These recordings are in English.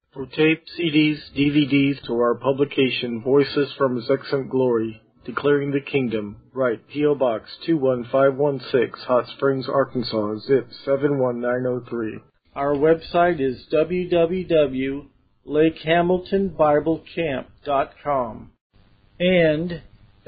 For tape, CDs, DVDs, to our publication, Voices from His Excellent Glory, Declaring the Kingdom, write P.O. Box 21516, Hot Springs, Arkansas, zip 71903. Our website is www.lakehamiltonbiblecamp.com and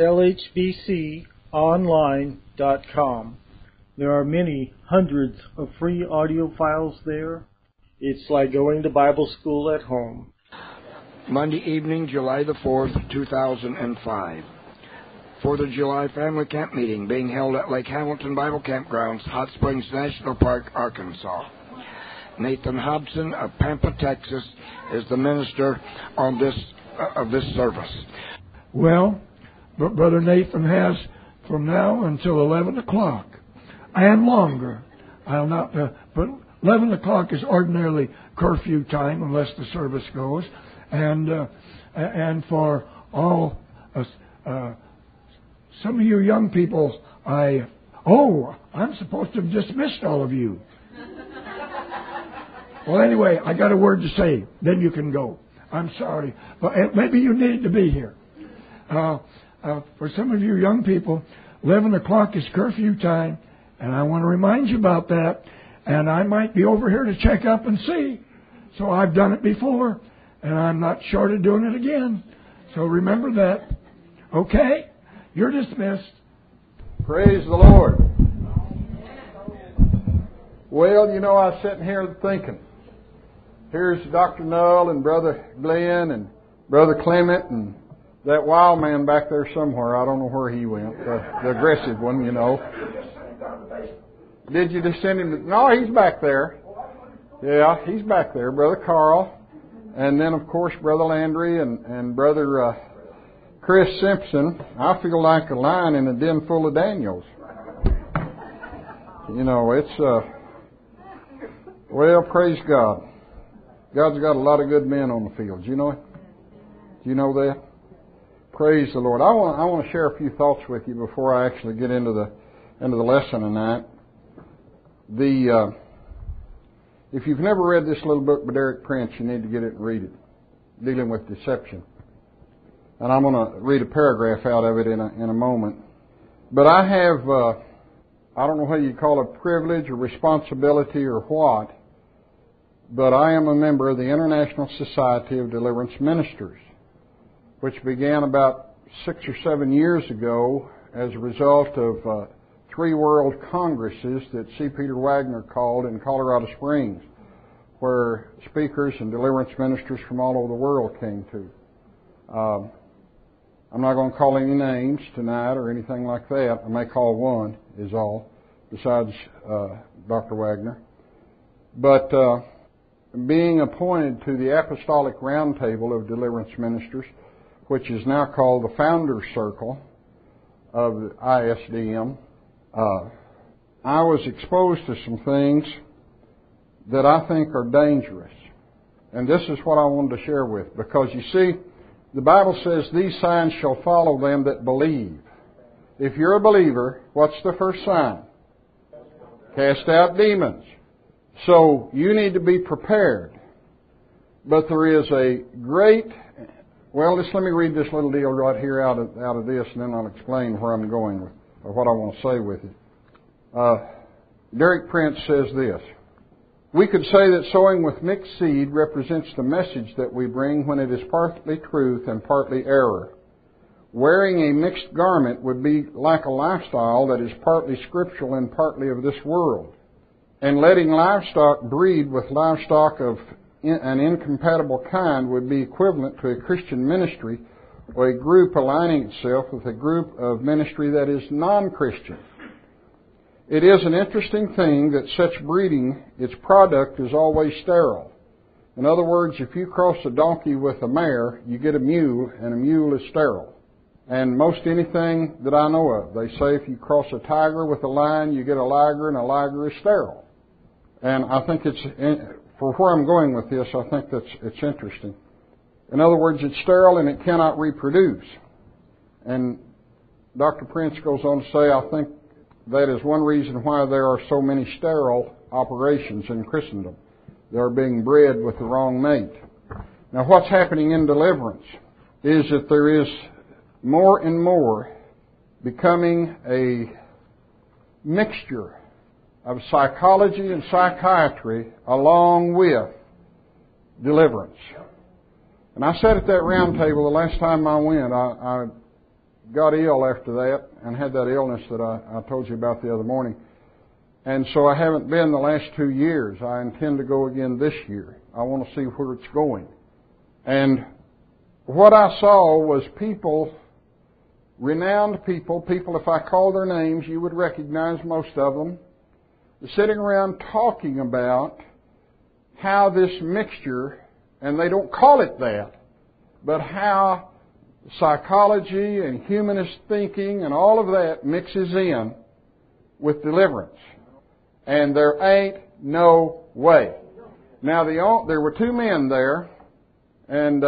lhbconline.com. There are many hundreds of free audio files there. It's like going to Bible school at home. Monday evening, July the 4th, 2005. 4th of July Family Camp Meeting being held at Lake Hamilton Bible Campgrounds, Hot Springs National Park, Arkansas. Nathan Hobson of Pampa, Texas, is the minister on this service. Well, Brother Nathan has from now until 11 o'clock and longer. I'll not, but 11 o'clock is ordinarily curfew time unless the service goes. And for all, some of you young people, I'm supposed to have dismissed all of you. Well, anyway, I got a word to say. Then you can go. I'm sorry. But maybe you need to be here. For some of you young people, 11 o'clock is curfew time, and I want to remind you about that. And I might be over here to check up and see. So I've done it before, and I'm not short of doing it again. So remember that. Okay? You're dismissed. Praise the Lord. Well, I was sitting here thinking, here's Dr. Null and Brother Glenn and Brother Clement and that wild man back there somewhere. I don't know where he went. The aggressive one, Did you just send him? No, he's back there. Yeah, he's back there. Brother Carl. And then, of course, Brother Landry and Brother Chris Simpson. I feel like a lion in a den full of Daniels. It's... Well, praise God. God's got a lot of good men on the field. Do you know it? Do you know that? Praise the Lord. I want to share a few thoughts with you before I actually get into the lesson tonight. If you've never read this little book by Derek Prince, you need to get it and read it, dealing with deception. And I'm going to read a paragraph out of it in a moment. But I have, I don't know whether you call it privilege or responsibility or what, but I am a member of the International Society of Deliverance Ministers, which began about 6 or 7 years ago as a result of 3 world congresses that C. Peter Wagner called in Colorado Springs, where speakers and deliverance ministers from all over the world came to. I'm not going to call any names tonight or anything like that. I may call one, is all, besides Dr. Wagner. But being appointed to the Apostolic Roundtable of Deliverance Ministers, which is now called the Founders Circle of the ISDM, I was exposed to some things that I think are dangerous. And this is what I wanted to share with, because you see, the Bible says, these signs shall follow them that believe. If you're a believer, what's the first sign? Cast out demons. So you need to be prepared. But there is a great... Well, just let me read this little deal right here out of this, and then I'll explain where I'm going with, or what I want to say with it. Derek Prince says this: we could say that sowing with mixed seed represents the message that we bring when it is partly truth and partly error. Wearing a mixed garment would be like a lifestyle that is partly scriptural and partly of this world. And letting livestock breed with livestock of an incompatible kind would be equivalent to a Christian ministry or a group aligning itself with a group of ministry that is non-Christian. It is an interesting thing that such breeding, its product is always sterile. In other words, if you cross a donkey with a mare, you get a mule, and a mule is sterile. And most anything that I know of, they say if you cross a tiger with a lion, you get a liger, and a liger is sterile. And I think for where I'm going with this, I think it's interesting. In other words, it's sterile and it cannot reproduce. And Dr. Prince goes on to say, I think that is one reason why there are so many sterile operations in Christendom. They are being bred with the wrong mate. Now, what's happening in deliverance is that there is more and more becoming a mixture of psychology and psychiatry along with deliverance. And I sat at that round table the last time I went. I got ill after that and had that illness that I told you about the other morning. And so I haven't been the last 2 years. I intend to go again this year. I want to see where it's going. And what I saw was people, renowned people, if I called their names, you would recognize most of them, sitting around talking about how this mixture, and they don't call it that, but how psychology and humanist thinking and all of that mixes in with deliverance. And there ain't no way. Now, there were 2 men there, and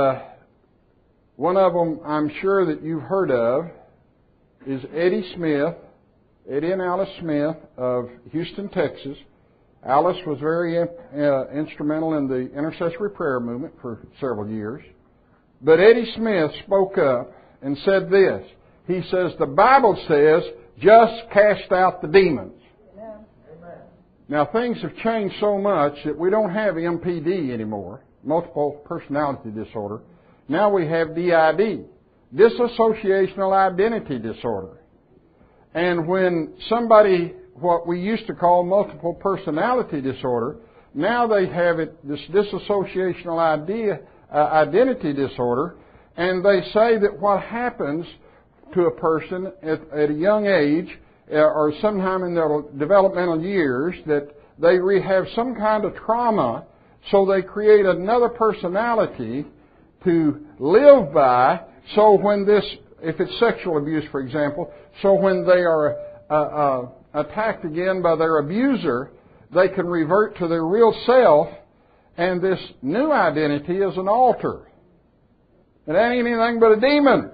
one of them I'm sure that you've heard of is Eddie and Alice Smith of Houston, Texas. Alice was very instrumental in the intercessory prayer movement for several years. But Eddie Smith spoke up and said this. He says, the Bible says, just cast out the demons. Amen. Now, things have changed so much that we don't have MPD anymore, multiple personality disorder. Now we have DID, dissociational identity disorder. And when somebody, what we used to call multiple personality disorder, now they have it, this dissociational identity disorder, and they say that what happens to a person at a young age or sometime in their developmental years, that they have some kind of trauma, so they create another personality to live by. So when this, if it's sexual abuse, for example, so when they are attacked again by their abuser, they can revert to their real self, and this new identity is an altar. It ain't anything but a demon.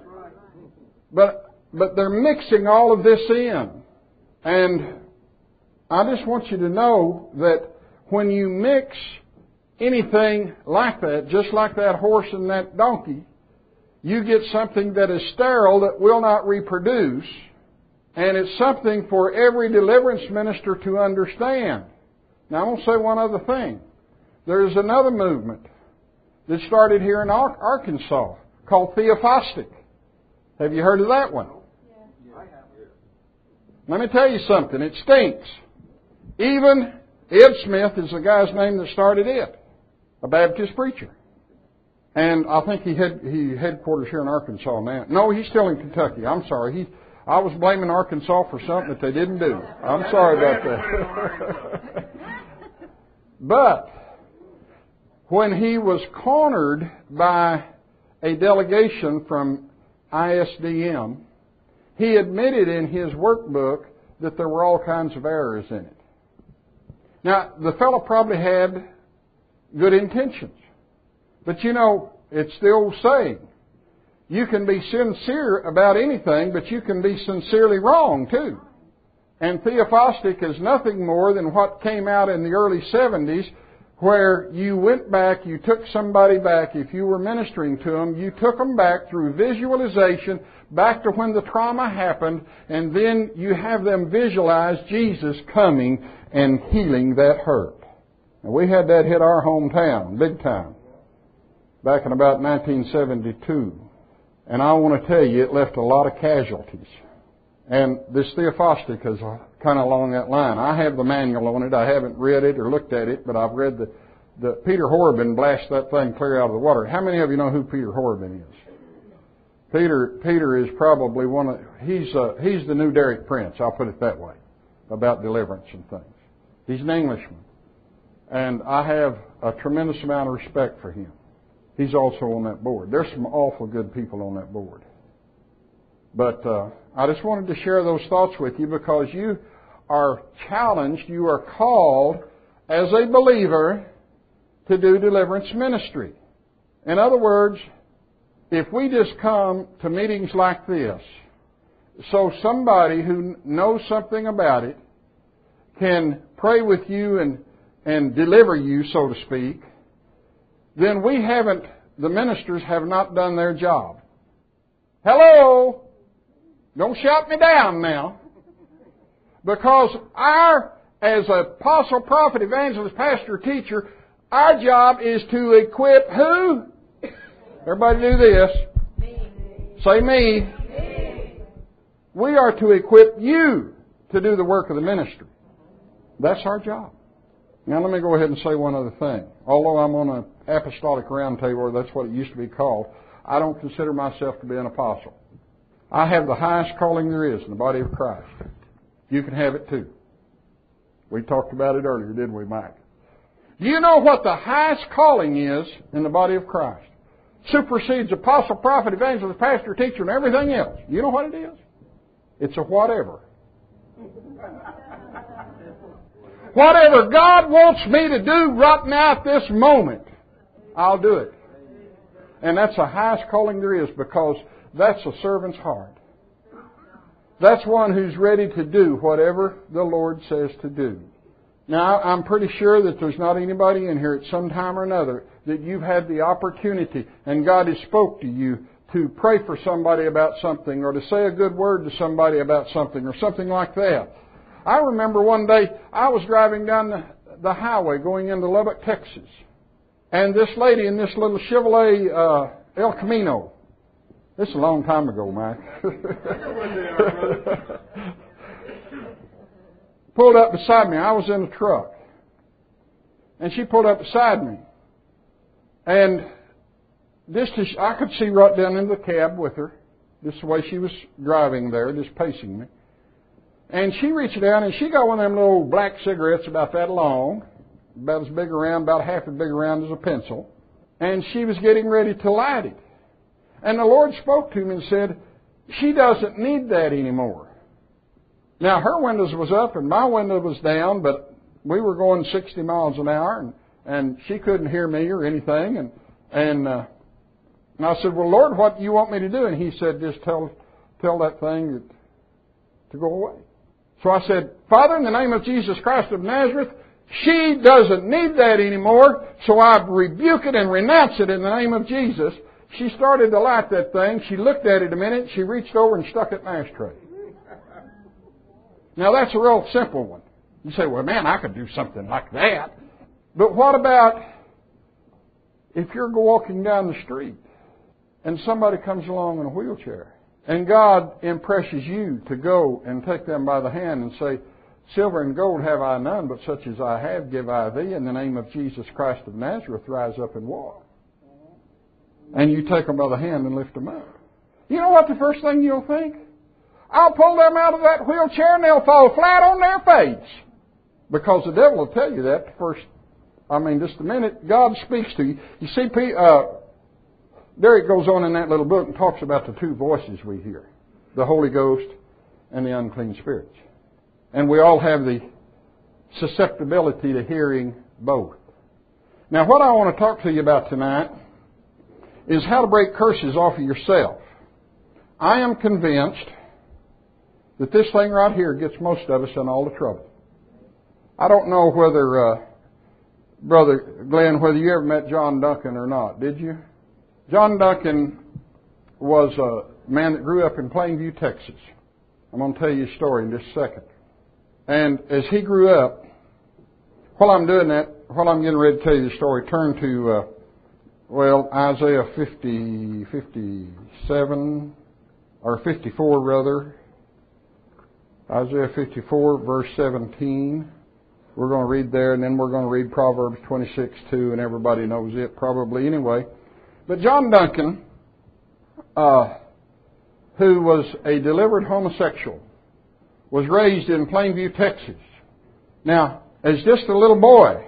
But they're mixing all of this in. And I just want you to know that when you mix anything like that, just like that horse and that donkey, you get something that is sterile, that will not reproduce. And it's something for every deliverance minister to understand. Now, I want to say one other thing. There's another movement that started here in Arkansas called Theophostic. Have you heard of that one? Yeah. I have. Let me tell you something. It stinks. Even Ed Smith is the guy's name that started it, a Baptist preacher. And I think he headquarters here in Arkansas now. No, he's still in Kentucky. I'm sorry. I was blaming Arkansas for something that they didn't do. I'm sorry about that. But when he was cornered by a delegation from ISDM, he admitted in his workbook that there were all kinds of errors in it. Now, the fellow probably had good intentions. But you know, it's the old saying, you can be sincere about anything, but you can be sincerely wrong too. And Theophostic is nothing more than what came out in the early 70s, where you went back, you took somebody back, if you were ministering to them, you took them back through visualization, back to when the trauma happened, and then you have them visualize Jesus coming and healing that hurt. And we had that hit our hometown, big time, back in about 1972. And I want to tell you, it left a lot of casualties. And this Theophostic is kind of along that line. I have the manual on it. I haven't read it or looked at it, but I've read the Peter Horobin blasted that thing clear out of the water. How many of you know who Peter Horobin is? Peter is probably he's the new Derek Prince, I'll put it that way, about deliverance and things. He's an Englishman. And I have a tremendous amount of respect for him. He's also on that board. There's some awful good people on that board. But I just wanted to share those thoughts with you because you are challenged, you are called as a believer to do deliverance ministry. In other words, if we just come to meetings like this, so somebody who knows something about it can pray with you and deliver you, so to speak, then we haven't the ministers have not done their job. Hello? Don't shout me down now. Because as apostle, prophet, evangelist, pastor, teacher, our job is to equip who? Everybody do this. Say me. We are to equip you to do the work of the ministry. That's our job. Now let me go ahead and say one other thing. Although I'm on an apostolic roundtable, or that's what it used to be called, I don't consider myself to be an apostle. I have the highest calling there is in the body of Christ. You can have it too. We talked about it earlier, didn't we, Mike? Do you know what the highest calling is in the body of Christ? Supersedes apostle, prophet, evangelist, pastor, teacher, and everything else. You know what it is? It's a whatever. Whatever God wants me to do right now at this moment, I'll do it. And that's the highest calling there is, because that's a servant's heart. That's one who's ready to do whatever the Lord says to do. Now, I'm pretty sure that there's not anybody in here at some time or another that you've had the opportunity and God has spoke to you to pray for somebody about something, or to say a good word to somebody about something, or something like that. I remember one day I was driving down the highway going into Lubbock, Texas. And this lady in this little Chevrolet El Camino. This is a long time ago, Mike. Pulled up beside me. I was in a truck. And she pulled up beside me. And I could see right down in the cab with her. Just the way she was driving there, just pacing me. And she reached down and she got one of them little black cigarettes about that long, about as big around, about half as big around as a pencil. And she was getting ready to light it. And the Lord spoke to me and said, she doesn't need that anymore. Now, her windows was up and my window was down, but we were going 60 miles an hour, and she couldn't hear me or anything. And I said, well, Lord, what do you want me to do? And He said, just tell that thing to go away. So I said, Father, in the name of Jesus Christ of Nazareth, she doesn't need that anymore, so I rebuke it and renounce it in the name of Jesus. She started to light that thing. She looked at it a minute. She reached over and stuck it in an ashtray. Now, that's a real simple one. You say, well, man, I could do something like that. But what about if you're walking down the street and somebody comes along in a wheelchair and God impresses you to go and take them by the hand and say, silver and gold have I none, but such as I have give I thee. In the name of Jesus Christ of Nazareth, rise up and walk. And you take them by the hand and lift them up. You know what the first thing you'll think? I'll pull them out of that wheelchair and they'll fall flat on their face. Because the devil will tell you that first. Just the minute God speaks to you. You see, there it goes on in that little book and talks about the two voices we hear. The Holy Ghost and the unclean spirits. And we all have the susceptibility to hearing both. Now, what I want to talk to you about tonight is how to break curses off of yourself. I am convinced that this thing right here gets most of us in all the trouble. I don't know whether, Brother Glenn, whether you ever met John Duncan or not, did you? John Duncan was a man that grew up in Plainview, Texas. I'm going to tell you a story in just a second. And as he grew up, while I'm doing that, while I'm getting ready to tell you the story, turn to, Isaiah 57, or 54 rather. Isaiah 54, verse 17. We're going to read there, and then we're going to read Proverbs 26, too, and everybody knows it probably anyway. But John Duncan, who was a delivered homosexual, was raised in Plainview, Texas. Now, as just a little boy,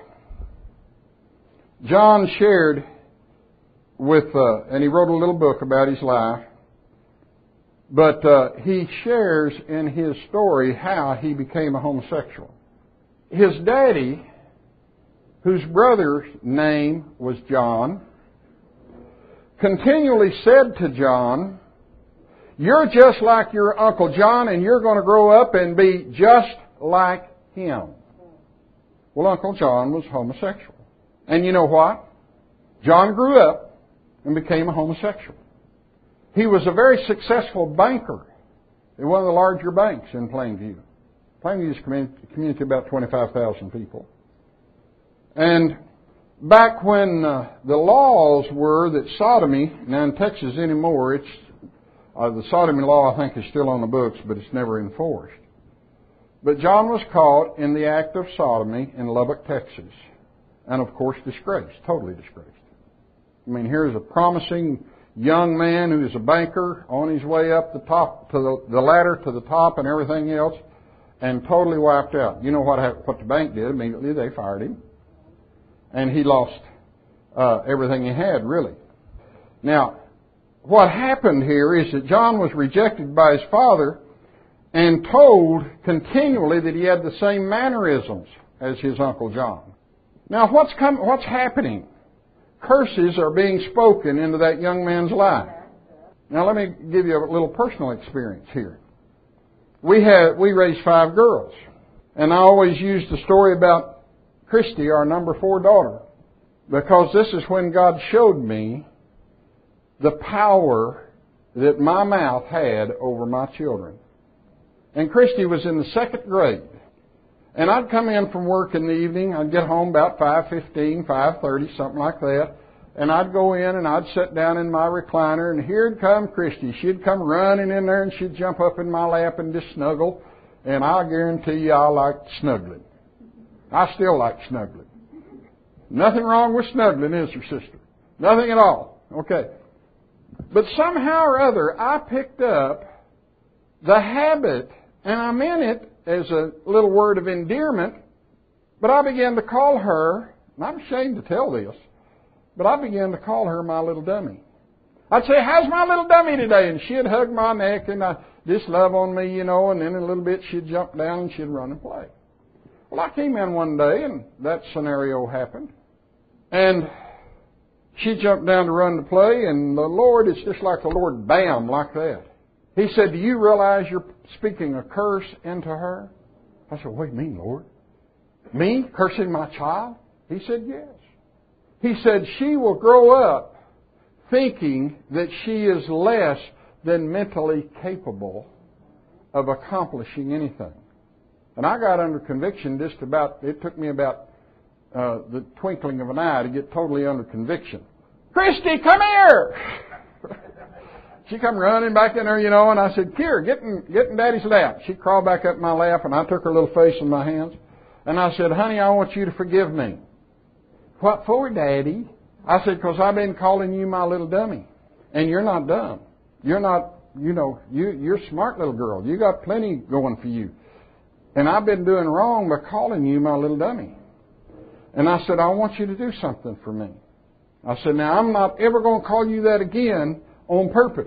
John shared with, and he wrote a little book about his life, but he shares in his story how he became a homosexual. His daddy, whose brother's name was John, continually said to John, you're just like your Uncle John, and you're going to grow up and be just like him. Well, Uncle John was homosexual. And you know what? John grew up and became a homosexual. He was a very successful banker in one of the larger banks in Plainview. Plainview is a community of about 25,000 people. And back when the laws were that sodomy, now in Texas anymore, it's the sodomy law I think is still on the books, but it's never enforced. But John was caught in the act of sodomy in Lubbock, Texas, and of course disgraced, totally disgraced. I mean, here's a promising young man who is a banker on his way up the top to the ladder to the top and everything else, and totally wiped out. You know what the bank did? Immediately they fired him, and he lost everything he had, really. Now, what happened here is that John was rejected by his father and told continually that he had the same mannerisms as his Uncle John. Now, what's happening? Curses are being spoken into that young man's life. Now, let me give you a little personal experience here. We raised 5 girls, and I always use the story about Christy, our number 4 daughter, because this is when God showed me the power that my mouth had over my children. And Christy was in the 2nd grade. And I'd come in from work in the evening. I'd get home about 5:15, 5:30, something like that. And I'd go in and I'd sit down in my recliner, and here'd come Christy. She'd come running in there, and she'd jump up in my lap and just snuggle. And I guarantee you I liked snuggling. I still like snuggling. Nothing wrong with snuggling, is there, sister? Nothing at all. Okay. But somehow or other, I picked up the habit, and I meant it as a little word of endearment, but I began to call her, and I'm ashamed to tell this, but I began to call her my little dummy. I'd say, "How's my little dummy today?" And she'd hug my neck and just love on me, and then in a little bit she'd jump down and she'd run and play. Well, I came in one day, and that scenario happened. And she jumped down to run to play, and the Lord, it's just like the Lord, bam, like that. He said, "Do you realize you're speaking a curse into her?" I said, "What do you mean, Lord? Me cursing my child?" He said, "Yes." He said, "She will grow up thinking that she is less than mentally capable of accomplishing anything." And I got under conviction it took me about the twinkling of an eye to get totally under conviction. "Christy, come here!" She come running back in there, and I said, "Here, get in Daddy's lap." She crawled back up in my lap, and I took her little face in my hands. And I said, "Honey, I want you to forgive me." "What for, Daddy?" I said, "Because I've been calling you my little dummy. And you're not dumb. You're not, you're a smart little girl. You got plenty going for you. And I've been doing wrong by calling you my little dummy." And I said, "I want you to do something for me." I said, "Now, I'm not ever going to call you that again on purpose.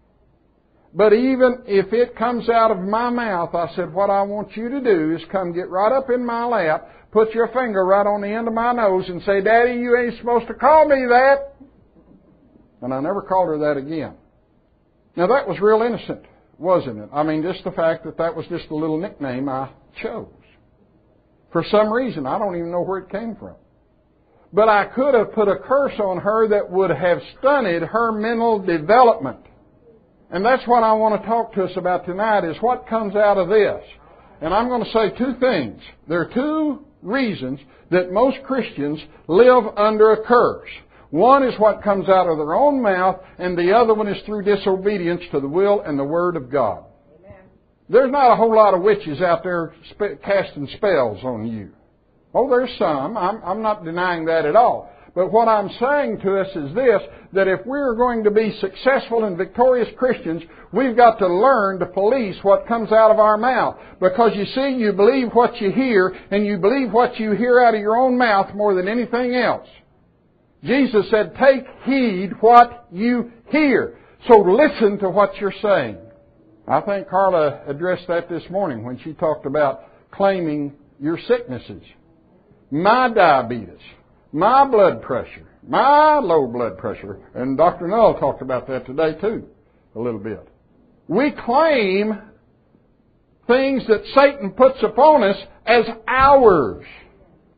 But even if it comes out of my mouth," I said, "what I want you to do is come get right up in my lap, put your finger right on the end of my nose and say, 'Daddy, you ain't supposed to call me that.'" And I never called her that again. Now, that was real innocent, wasn't it? I mean, just the fact that was just a little nickname I chose. For some reason, I don't even know where it came from. But I could have put a curse on her that would have stunted her mental development. And that's what I want to talk to us about tonight, is what comes out of this. And I'm going to say 2 things. There are 2 reasons that most Christians live under a curse. One is what comes out of their own mouth, and the other one is through disobedience to the will and the Word of God. Amen. There's not a whole lot of witches out there casting spells on you. Oh, there's some. I'm not denying that at all. But what I'm saying to us is this, that if we're going to be successful and victorious Christians, we've got to learn to police what comes out of our mouth. Because you see, you believe what you hear, and you believe what you hear out of your own mouth more than anything else. Jesus said, "Take heed what you hear." So listen to what you're saying. I think Carla addressed that this morning when she talked about claiming your sicknesses. My diabetes, my blood pressure, my low blood pressure. And Dr. Null talked about that today too, a little bit. We claim things that Satan puts upon us as ours.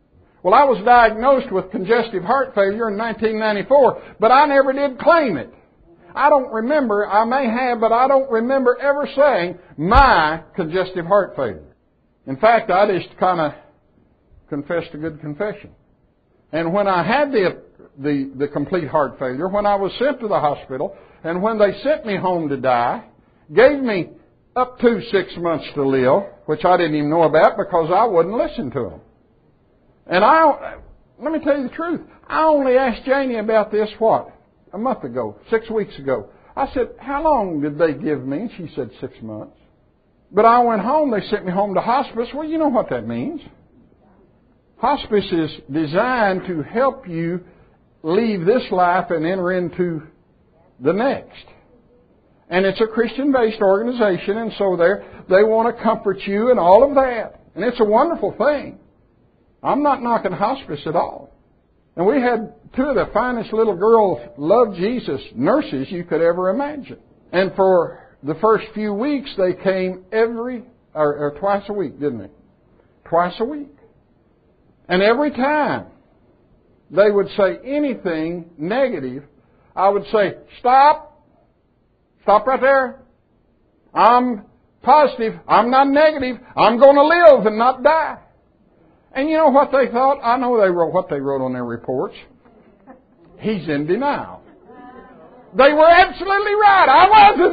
Well, I was diagnosed with congestive heart failure in 1994, but I never did claim it. I don't remember, I may have, but I don't remember ever saying my congestive heart failure. In fact, I just kind of confessed a good confession. And when I had the complete heart failure, when I was sent to the hospital, and when they sent me home to die, gave me up to 6 months to live, which I didn't even know about because I wouldn't listen to them. And let me tell you the truth, I only asked Janie about this, a month ago, 6 weeks ago. I said, how long did they give me? And she said 6 months. But I went home, they sent me home to hospice. Well, you know what that means. Hospice is designed to help you leave this life and enter into the next. And it's a Christian-based organization, and so they want to comfort you and all of that. And it's a wonderful thing. I'm not knocking hospice at all. And we had 2 of the finest little girls, love Jesus, nurses you could ever imagine. And for the first few weeks, they came twice a week, didn't they? Twice a week. And every time they would say anything negative, I would say, stop. Stop right there. I'm positive. I'm not negative. I'm going to live and not die. And you know what they thought? I know what they wrote on their reports. He's in denial. They were absolutely right. I was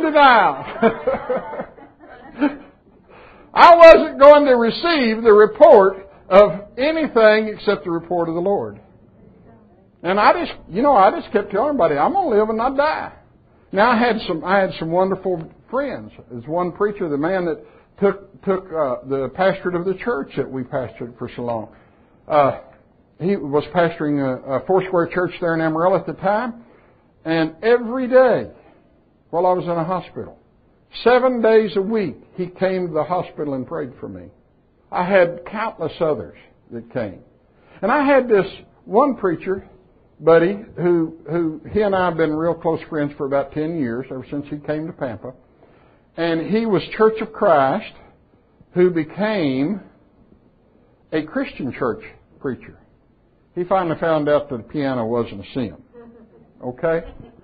in denial. I wasn't going to receive the report of anything except the report of the Lord. And I just kept telling everybody, I'm going to live and not die. Now I had some wonderful friends. There's one preacher, the man that took the pastorate of the church that we pastored for so long. He was pastoring a Foursquare church there in Amarillo at the time. And every day, while I was in a hospital, 7 days a week, he came to the hospital and prayed for me. I had countless others that came. And I had this one preacher, buddy, who he and I have been real close friends for about 10 years, ever since he came to Pampa. And he was Church of Christ, who became a Christian church preacher. He finally found out that the piano wasn't a sin. Okay?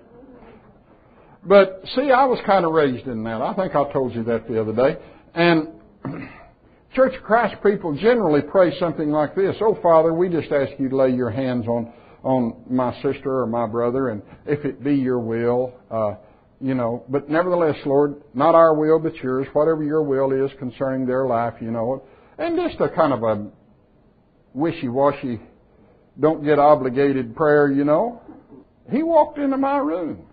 But, see, I was kind of raised in that. I think I told you that the other day. And Church of Christ people generally pray something like this. Oh, Father, we just ask you to lay your hands on my sister or my brother, and if it be your will, but nevertheless, Lord, not our will but yours, whatever your will is concerning their life, and just a kind of a wishy-washy, don't get obligated prayer, He walked into my room.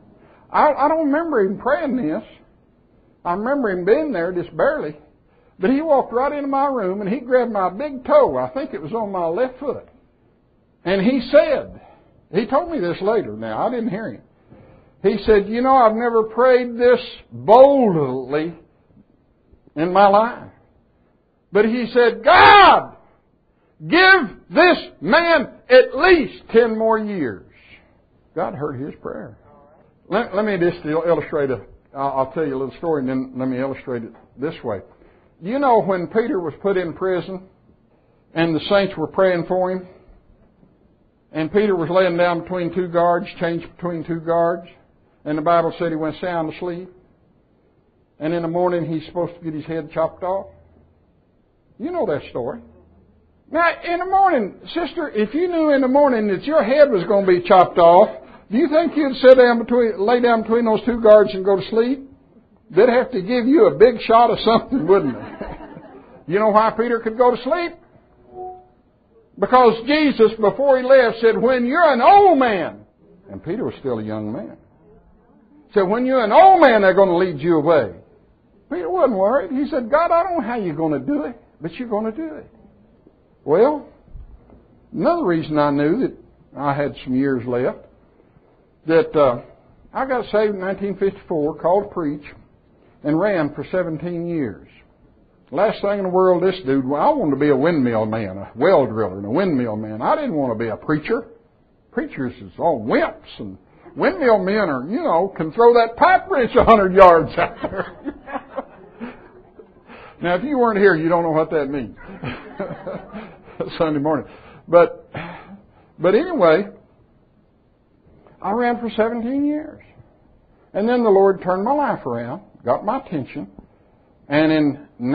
I don't remember him praying this. I remember him being there just barely. But he walked right into my room and he grabbed my big toe. I think it was on my left foot. And he said, he told me this later now, I didn't hear him. He said, I've never prayed this boldly in my life. But he said, God, give this man at least 10 more years. God heard his prayer. Let me just illustrate I'll tell you a little story and then let me illustrate it this way. You know when Peter was put in prison and the saints were praying for him, and Peter was laying down between 2 guards, changed between 2 guards, and the Bible said he went sound asleep, and in the morning he's supposed to get his head chopped off? You know that story. Now, in the morning, sister, if you knew in the morning that your head was going to be chopped off, do you think you'd lay down between those 2 guards and go to sleep? They'd have to give you a big shot of something, wouldn't they? You know why Peter could go to sleep? Because Jesus, before he left, said, when you're an old man, and Peter was still a young man, said, when you're an old man, they're going to lead you away. Peter wasn't worried. He said, God, I don't know how you're going to do it, but you're going to do it. Well, another reason I knew that I had some years left, that I got saved in 1954, called to preach, and ran for 17 years. Last thing in the world, this dude, I wanted to be a windmill man, a well driller and a windmill man. I didn't want to be a preacher. Preachers is all wimps, and windmill men are, can throw that pipe wrench 100 yards out there. Now, if you weren't here, you don't know what that means. Sunday morning. But anyway, I ran for 17 years. And then the Lord turned my life around, got my attention, and in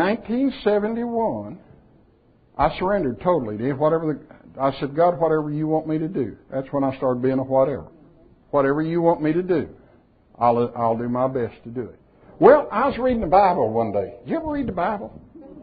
1971, I surrendered totally to whatever I said, God, whatever you want me to do. That's when I started being a whatever. Whatever you want me to do, I'll do my best to do it. Well, I was reading the Bible one day. Did you ever read the Bible?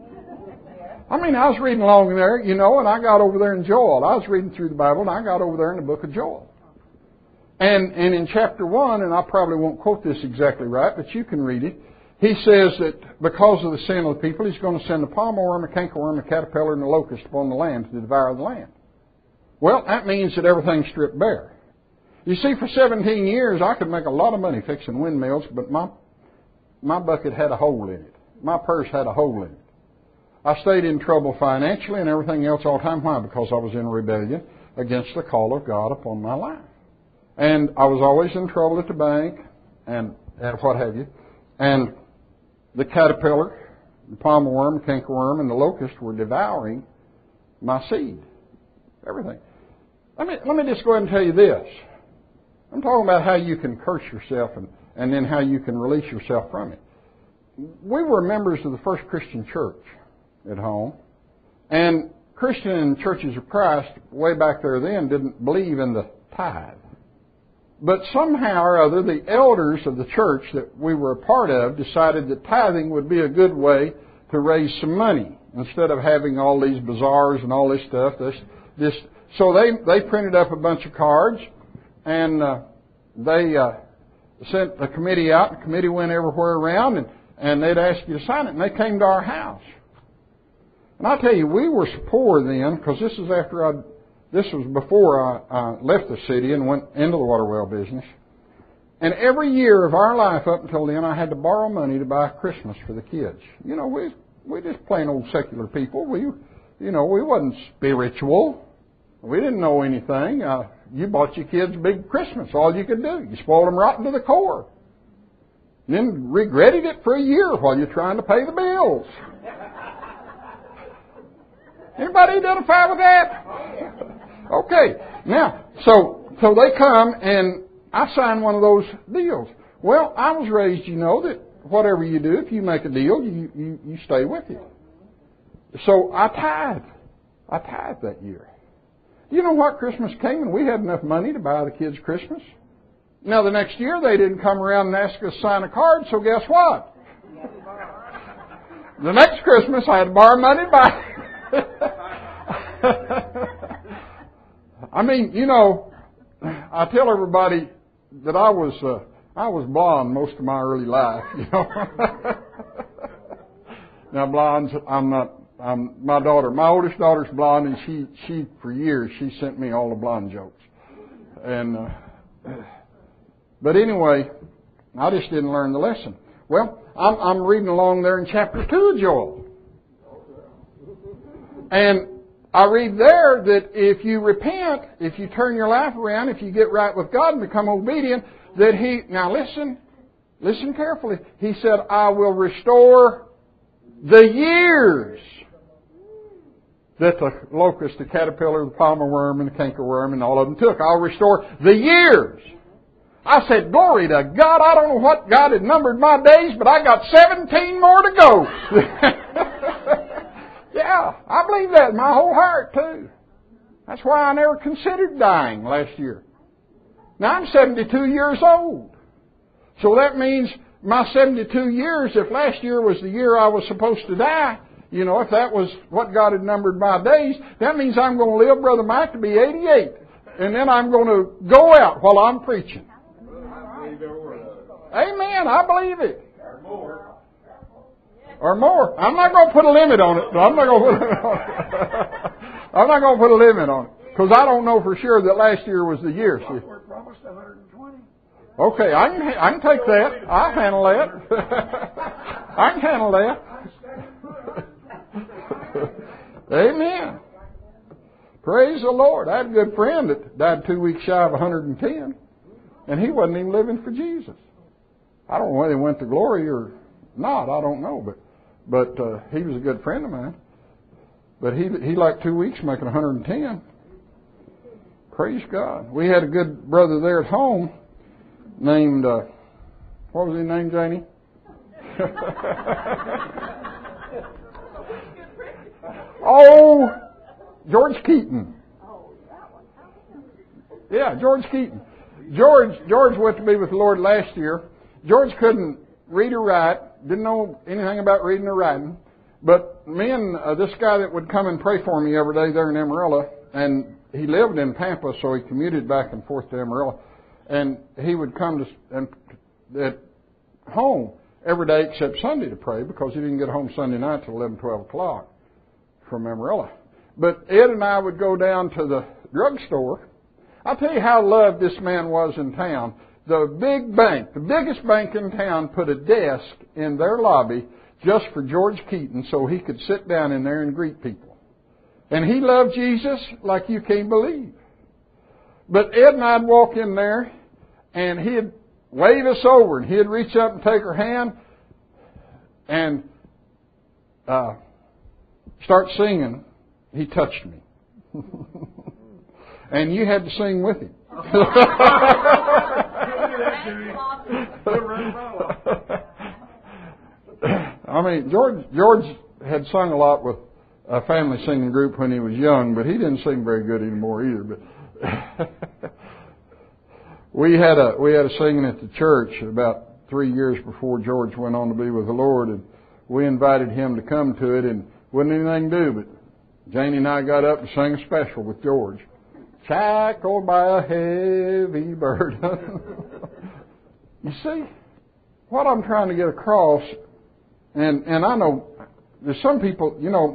I mean, I was reading along there, and I got over there in Joel. I was reading through the Bible, and I got over there in the book of Joel. And in chapter 1, and I probably won't quote this exactly right, but you can read it, he says that because of the sin of the people, he's going to send a palmer worm, a cankerworm, a caterpillar, and a locust upon the land to devour the land. Well, that means that everything's stripped bare. You see, for 17 years, I could make a lot of money fixing windmills, but my bucket had a hole in it. My purse had a hole in it. I stayed in trouble financially and everything else all the time. Why? Because I was in rebellion against the call of God upon my life. And I was always in trouble at the bank and what have you. And the caterpillar, the palmer worm, the cankerworm, and the locust were devouring my seed. Everything. Let me just go ahead and tell you this. I'm talking about how you can curse yourself and then how you can release yourself from it. We were members of the First Christian Church at home. And Christian churches of Christ, way back there then, didn't believe in the tithe. But somehow or other, the elders of the church that we were a part of decided that tithing would be a good way to raise some money instead of having all these bazaars and all this stuff. So they printed up a bunch of cards and they sent a committee out. The committee went everywhere around and they'd ask you to sign it. And they came to our house. And I tell you, we were poor then because this was before I left the city and went into the water well business. And every year of our life up until then, I had to borrow money to buy Christmas for the kids. We just plain old secular people. We wasn't spiritual. We didn't know anything. You bought your kids a big Christmas. All you could do. You spoiled them rotten to the core. And then regretted it for a year while you're trying to pay the bills. Anybody identify with that? Okay. Now, so they come and I sign one of those deals. Well, I was raised, that whatever you do, if you make a deal, you stay with it. So I tithed. I tithed that year. You know what? Christmas came and we had enough money to buy the kids Christmas. Now, the next year they didn't come around and ask us to sign a card, so guess what? The next Christmas I had to borrow money to buy. I mean, I tell everybody that I was blonde most of my early life, Now blondes, my oldest daughter's blonde, and she for years she sent me all the blonde jokes. And but anyway, I just didn't learn the lesson. Well, I'm reading along there in chapter 2 of Joel. And I read there that if you repent, if you turn your life around, if you get right with God and become obedient, that now listen carefully. He said, I will restore the years that the locust, the caterpillar, the palmer worm, and the cankerworm, and all of them took. I'll restore the years. I said, glory to God. I don't know what God had numbered my days, but I got 17 more to go. Yeah, I believe that in my whole heart, too. That's why I never considered dying last year. Now, I'm 72 years old. So that means my 72 years, if last year was the year I was supposed to die, if that was what God had numbered my days, that means I'm going to live, Brother Mike, to be 88. And then I'm going to go out while I'm preaching. Amen, I believe it. Or more. I'm not going to put a limit on it. I'm not going to put a limit on it. I'm not going to put a limit on it. Because I don't know for sure that last year was the year. See? We're promised 120. Okay, I can take that. I'll handle that. I can handle that. Amen. Praise the Lord. I had a good friend that died 2 weeks shy of 110. And he wasn't even living for Jesus. I don't know whether he went to glory or not. I don't know. But he was a good friend of mine. But he like 2 weeks making 110. Praise God. We had a good brother there at home named, what was his name, Janie? Oh, George Keaton. Yeah, George Keaton. George went to be with the Lord last year. George couldn't read or write, didn't know anything about reading or writing. But me and this guy that would come and pray for me every day there in Amarillo, and he lived in Pampa, so he commuted back and forth to Amarillo, and he would come at home every day except Sunday to pray because he didn't get home Sunday night till 11, 12 o'clock from Amarillo. But Ed and I would go down to the drugstore. I'll tell you how loved this man was in town. The big bank, the biggest bank in town, put a desk in their lobby just for George Keaton so he could sit down in there and greet people. And he loved Jesus like you can't believe. But Ed and I'd walk in there, and he'd wave us over, and he'd reach up and take her hand and start singing. He touched me. And you had to sing with him. I mean, George had sung a lot with a family singing group when he was young, but he didn't sing very good anymore either. But we had a singing at the church about 3 years before George went on to be with the Lord, and we invited him to come to it, and wouldn't anything do, but Janie and I got up and sang a special with George. Shackled by a heavy burden. You see, what I'm trying to get across, and I know there's some people,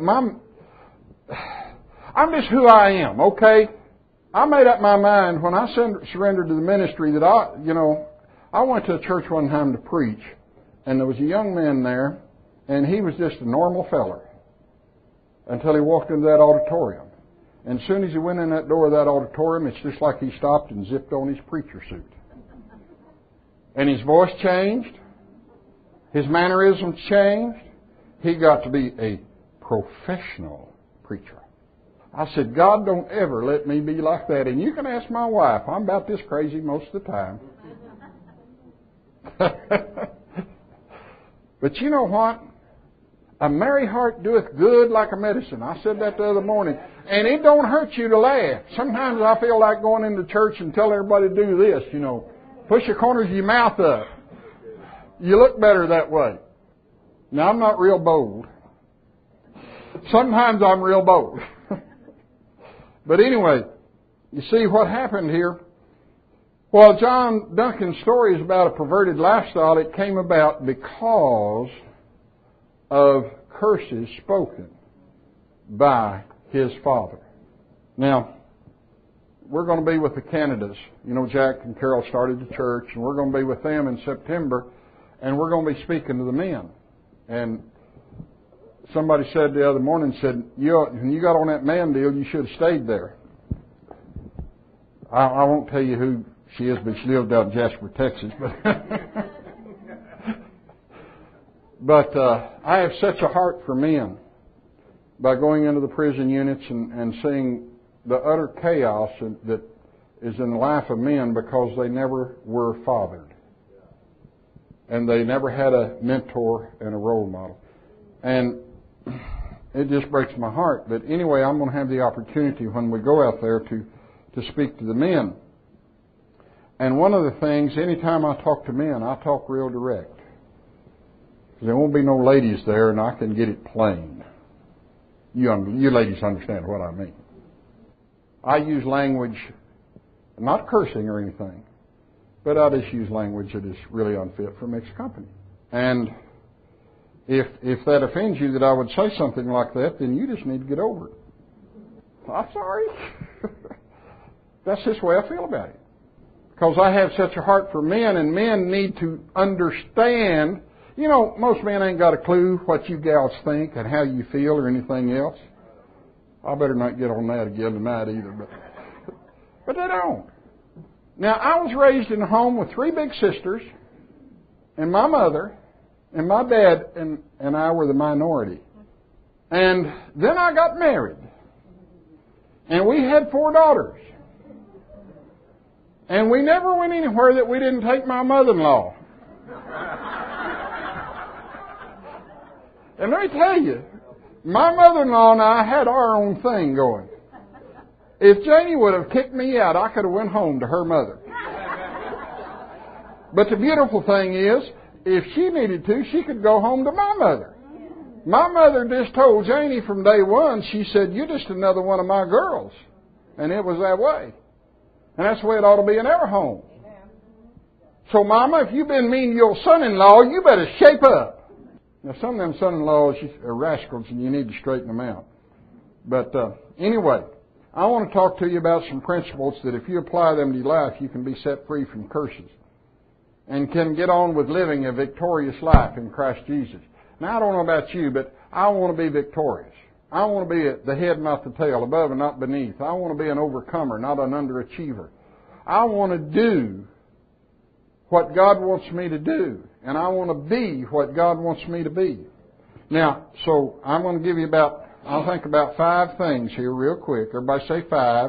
I'm just who I am, okay? I made up my mind when I surrendered to the ministry that I went to a church one time to preach, and there was a young man there, and he was just a normal feller until he walked into that auditorium. And as soon as he went in that door of that auditorium, it's just like he stopped and zipped on his preacher suit. And his voice changed. His mannerisms changed. He got to be a professional preacher. I said, God, don't ever let me be like that. And you can ask my wife. I'm about this crazy most of the time. But you know what? A merry heart doeth good like a medicine. I said that the other morning. And it don't hurt you to laugh. Sometimes I feel like going into church and tell everybody to do this, Push the corners of your mouth up. You look better that way. Now, I'm not real bold. Sometimes I'm real bold. But anyway, you see what happened here? Well, John Duncan's story is about a perverted lifestyle. It came about because of curses spoken by his father. Now, we're going to be with the Canadas. Jack and Carol started the church, and we're going to be with them in September, and we're going to be speaking to the men. And somebody said the other morning, when you got on that man deal, you should have stayed there. I won't tell you who she is, but she lived out in Jasper, Texas. But I have such a heart for men by going into the prison units and seeing the utter chaos that is in the life of men because they never were fathered. And they never had a mentor and a role model. And it just breaks my heart. But anyway, I'm going to have the opportunity when we go out there to speak to the men. And one of the things, anytime I talk to men, I talk real direct. There won't be no ladies there, and I can get it plain. You ladies understand what I mean. I use language, not cursing or anything, but I just use language that is really unfit for mixed company. And if that offends you that I would say something like that, then you just need to get over it. I'm sorry. That's just the way I feel about it. Because I have such a heart for men, and men need to understand. Most men ain't got a clue what you gals think and how you feel or anything else. I better not get on that again tonight either, but they don't. Now, I was raised in a home with 3 big sisters, and my mother, and my dad and I were the minority. And then I got married, and we had 4 daughters. And we never went anywhere that we didn't take my mother-in-law. And let me tell you, my mother-in-law and I had our own thing going. If Janie would have kicked me out, I could have went home to her mother. But the beautiful thing is, if she needed to, she could go home to my mother. My mother just told Janie from day one, she said, "You're just another one of my girls." And it was that way. And that's the way it ought to be in every home. So, Mama, if you've been mean to your son-in-law, you better shape up. Now, some of them son-in-laws are rascals, and you need to straighten them out. But anyway, I want to talk to you about some principles that if you apply them to your life, you can be set free from curses and can get on with living a victorious life in Christ Jesus. Now, I don't know about you, but I want to be victorious. I want to be the head, not the tail, above and not beneath. I want to be an overcomer, not an underachiever. I want to do what God wants me to do, and I want to be what God wants me to be. Now, so I'm going to give you about 5 things here real quick. Everybody say 5.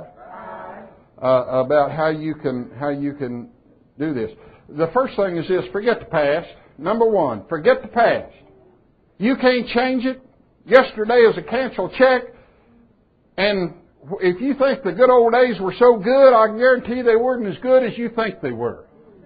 About how you can do this. The first thing is this: forget the past. Number 1, forget the past. You can't change it. Yesterday is a canceled check. And if you think the good old days were so good, I can guarantee they weren't as good as you think they were.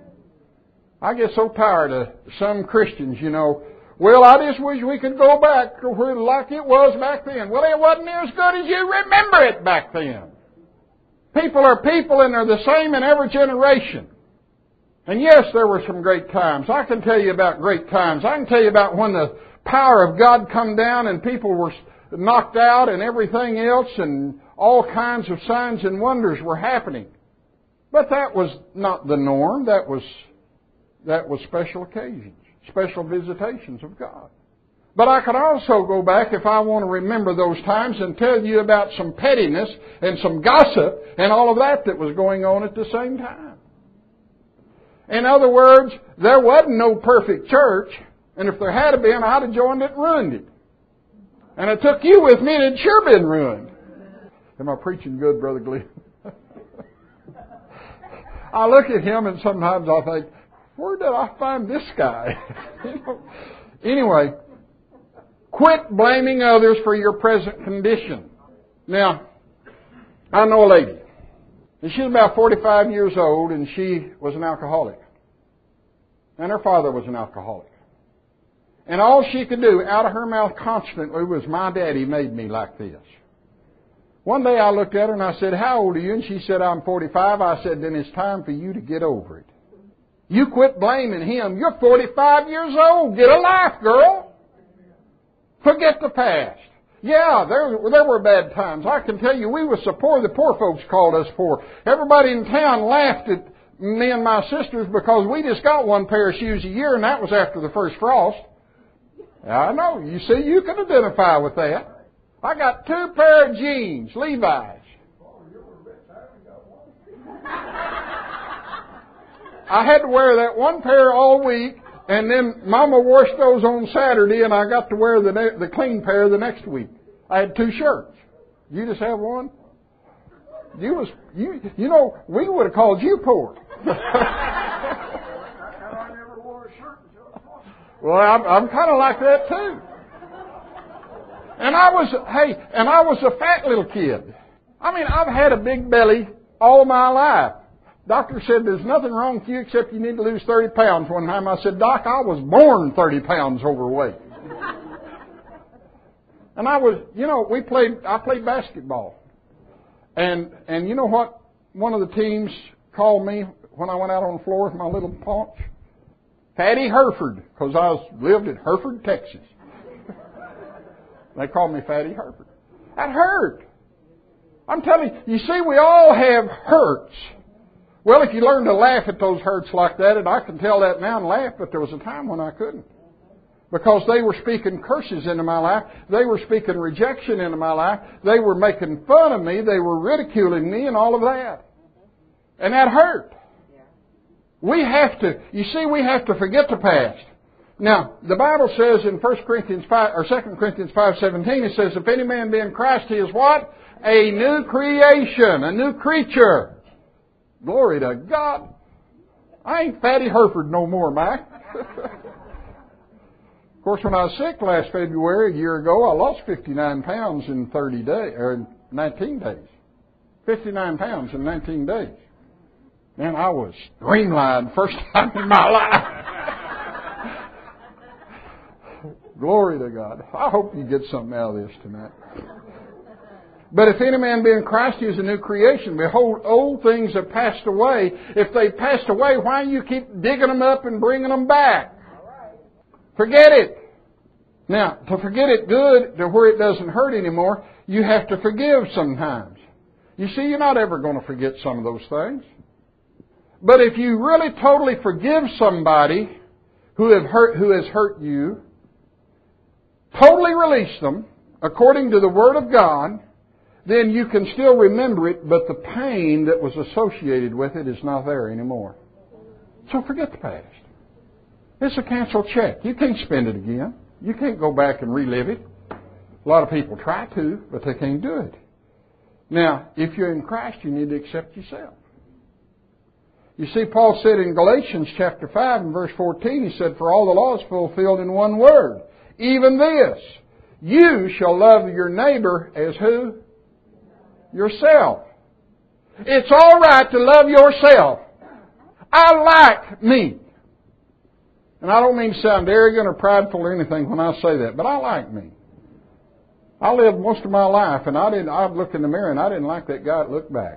I get so tired of some Christians, well, I just wish we could go back to where like it was back then. Well, it wasn't as good as you remember it back then. People are people, and they're the same in every generation. And yes, there were some great times. I can tell you about great times. I can tell you about when the power of God come down and people were knocked out and everything else, and all kinds of signs and wonders were happening. But that was not the norm. That was special occasions, special visitations of God. But I could also go back, if I want to remember those times, and tell you about some pettiness and some gossip and all of that was going on at the same time. In other words, there wasn't no perfect church, and if there had been, I'd have joined it and ruined it. And it took you with me, and it'd sure been ruined. Am I preaching good, Brother Glenn? I look at him, and sometimes I think, where did I find this guy? Anyway, quit blaming others for your present condition. Now, I know a lady. And she was about 45 years old, and she was an alcoholic. And her father was an alcoholic. And all she could do out of her mouth constantly was, "My daddy made me like this." One day I looked at her and I said, "How old are you?" And she said, "I'm 45. I said, "Then it's time for you to get over it. You quit blaming him. You're 45 years old. Get a life, girl. Forget the past." Yeah, there were bad times. I can tell you, we were so poor, the poor folks called us poor. Everybody in town laughed at me and my sisters because we just got one pair of shoes a year, and that was after the first frost. I know. You see, you can identify with that. I got 2 pair of jeans, Levi's. I had to wear that one pair all week, and then Mama washed those on Saturday, and I got to wear the clean pair the next week. I had 2 shirts. You just have one? We would have called you poor. Well, I'm kind of like that too. And I was a fat little kid. I mean, I've had a big belly all my life. Doctor said, "There's nothing wrong with you except you need to lose 30 pounds one time." I said, "Doc, I was born 30 pounds overweight." And I played basketball. And you know what one of the teams called me when I went out on the floor with my little paunch? Fatty Hereford, because I lived in Hereford, Texas. They called me Fatty Hereford. That hurt. I'm telling you, see, we all have hurts. Well, if you learn to laugh at those hurts like that, and I can tell that now and laugh, but there was a time when I couldn't. Because they were speaking curses into my life. They were speaking rejection into my life. They were making fun of me. They were ridiculing me and all of that. And that hurt. We have to forget the past. Now, the Bible says in 2 Corinthians 5:17, it says, "If any man be in Christ, he is what? A new creation, a new creature." Glory to God. I ain't Fatty Hereford no more, Mac. Of course, when I was sick last February, a year ago, I lost 59 pounds in 19 days. 59 pounds in 19 days. Man, I was streamlined first time in my life. Glory to God. I hope you get something out of this tonight. But if any man be in Christ, he is a new creation. Behold, old things have passed away. If they passed away, why do you keep digging them up and bringing them back? Forget it. Now, to forget it good, to where it doesn't hurt anymore, you have to forgive sometimes. You see, you're not ever going to forget some of those things. But if you really totally forgive somebody who has hurt you, totally release them, according to the Word of God, then you can still remember it, but the pain that was associated with it is not there anymore. So forget the past. It's a canceled check. You can't spend it again. You can't go back and relive it. A lot of people try to, but they can't do it. Now, if you're in Christ, you need to accept yourself. You see, Paul said in Galatians chapter 5 and verse 14, he said, for all the law is fulfilled in one word, even this, you shall love your neighbor as who? Yourself. It's all right to love yourself. I like me. And I don't mean to sound arrogant or prideful or anything when I say that, but I like me. I lived most of my life, and I'd look in the mirror, and I didn't like that guy that looked back.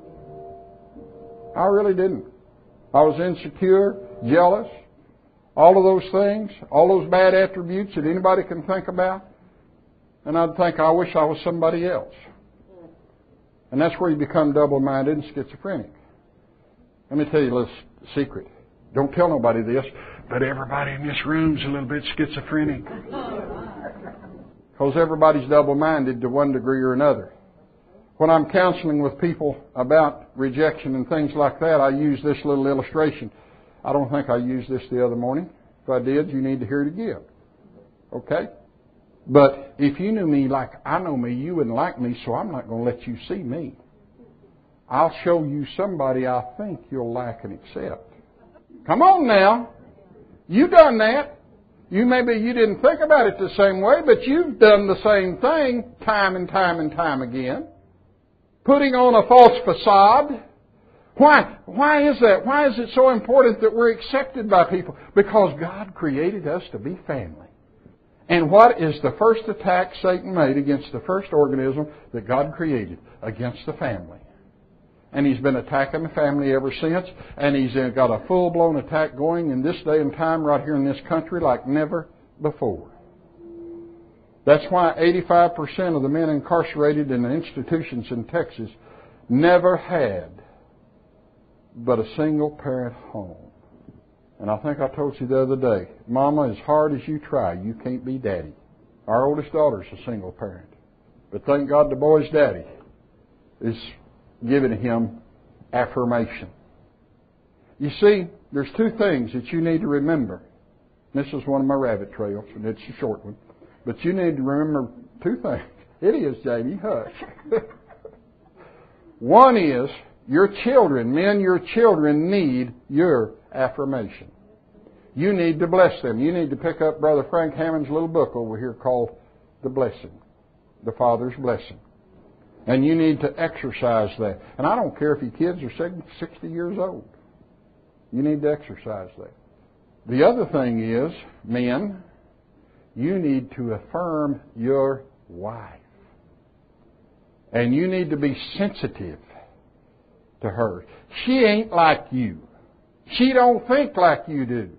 I really didn't. I was insecure, jealous, all of those things, all those bad attributes that anybody can think about. And I'd think, I wish I was somebody else. And that's where you become double-minded and schizophrenic. Let me tell you a little secret. Don't tell nobody this, but everybody in this room's a little bit schizophrenic. Because everybody's double-minded to one degree or another. When I'm counseling with people about rejection and things like that, I use this little illustration. I don't think I used this the other morning. If I did, you need to hear it again. Okay? But if you knew me like I know me, you wouldn't like me, so I'm not going to let you see me. I'll show you somebody I think you'll like and accept. Come on now. You've done that. Maybe you didn't think about it the same way, but you've done the same thing time and time and time again. Putting on a false facade. Why? Why is that? Why is it so important that we're accepted by people? Because God created us to be family. And what is the first attack Satan made against the first organism that God created? Against the family. And he's been attacking the family ever since. And he's got a full-blown attack going in this day and time right here in this country like never before. That's why 85% of the men incarcerated in the institutions in Texas never had but a single-parent home. And I think I told you the other day, Mama, as hard as you try, you can't be Daddy. Our oldest daughter's a single parent. But thank God the boy's daddy is giving him affirmation. You see, there's two things that you need to remember. This is one of my rabbit trails, and it's a short one. But you need to remember two things. It is, Jamie, hush. One is, your children, men, your children need your affirmation. You need to bless them. You need to pick up Brother Frank Hammond's little book over here called The Blessing, The Father's Blessing. And you need to exercise that. And I don't care if your kids are 60 years old. You need to exercise that. The other thing is, men, you need to affirm your wife. And you need to be sensitive to her. She ain't like you. She don't think like you do.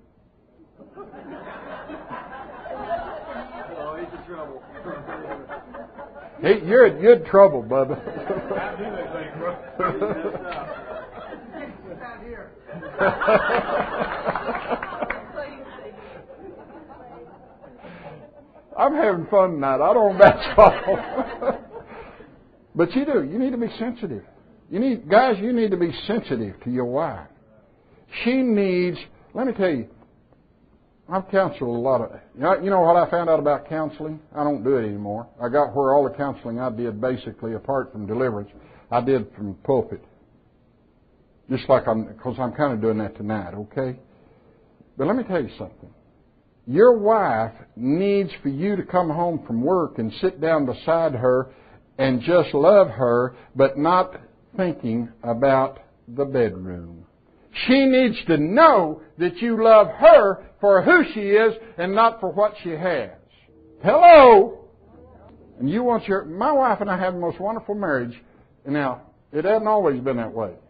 Oh, he's in trouble. You're in good trouble, Bubba. I do that thing, bro. He's not here. I'm having fun tonight. I don't basketball. But you do. You need to be sensitive. You need to be sensitive to your wife. She needs, let me tell you, I've counseled a lot of, you know what I found out about counseling? I don't do it anymore. I got where all the counseling I did basically, apart from deliverance, I did from the pulpit. Just like because I'm kind of doing that tonight, okay? But let me tell you something. Your wife needs for you to come home from work and sit down beside her and just love her, but not thinking about the bedroom. She needs to know that you love her for who she is and not for what she has. Hello? And you want my wife and I have the most wonderful marriage. Now, it hasn't always been that way.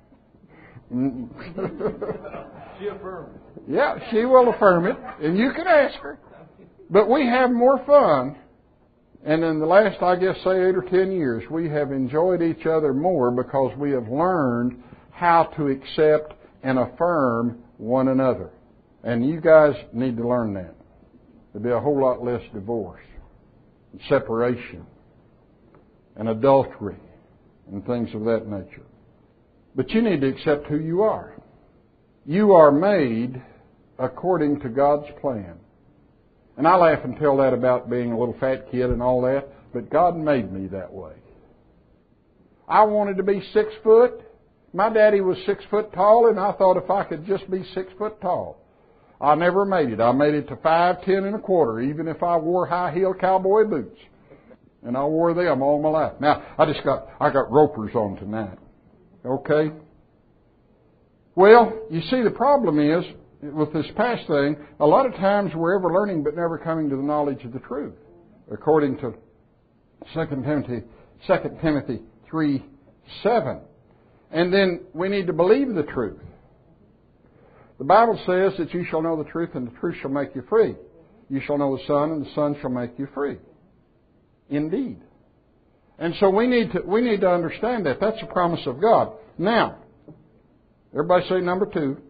She affirmed. Yeah, she will affirm it, and you can ask her. But we have more fun, and in the last, I guess, say 8 or 10 years, we have enjoyed each other more because we have learned how to accept and affirm one another. And you guys need to learn that. There'll be a whole lot less divorce, and separation, and adultery, and things of that nature. But you need to accept who you are. You are made according to God's plan. And I laugh and tell that about being a little fat kid and all that, but God made me that way. I wanted to be 6 foot. My daddy was 6 foot tall, and I thought if I could just be 6 foot tall. I never made it. I made it to 5'10" and a quarter, even if I wore high-heeled cowboy boots. And I wore them all my life. Now, I got ropers on tonight. Okay? Well, you see, the problem is, with this past thing, a lot of times we're ever learning but never coming to the knowledge of the truth, according to 2 Timothy 3:7. And then we need to believe the truth. The Bible says that you shall know the truth, and the truth shall make you free. You shall know the Son, and the Son shall make you free. Indeed. And so we need to understand that. That's a promise of God. Now, everybody say number 2.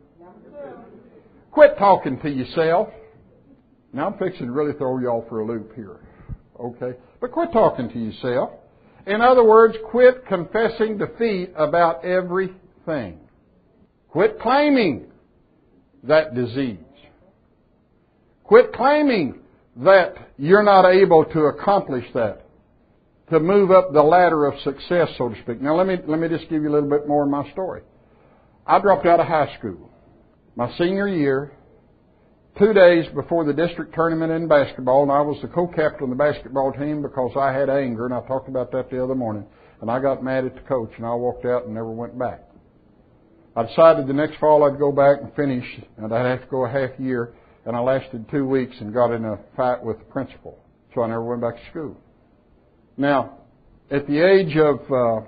Quit talking to yourself. Now I'm fixing to really throw y'all for a loop here. Okay? But quit talking to yourself. In other words, quit confessing defeat about everything. Quit claiming that disease. Quit claiming that you're not able to accomplish that, to move up the ladder of success, so to speak. Now let me just give you a little bit more of my story. I dropped out of high school my senior year, 2 days before the district tournament in basketball, and I was the co-captain of the basketball team because I had anger, and I talked about that the other morning, and I got mad at the coach, and I walked out and never went back. I decided the next fall I'd go back and finish, and I'd have to go a half year, and I lasted 2 weeks and got in a fight with the principal, so I never went back to school. Now, at the age of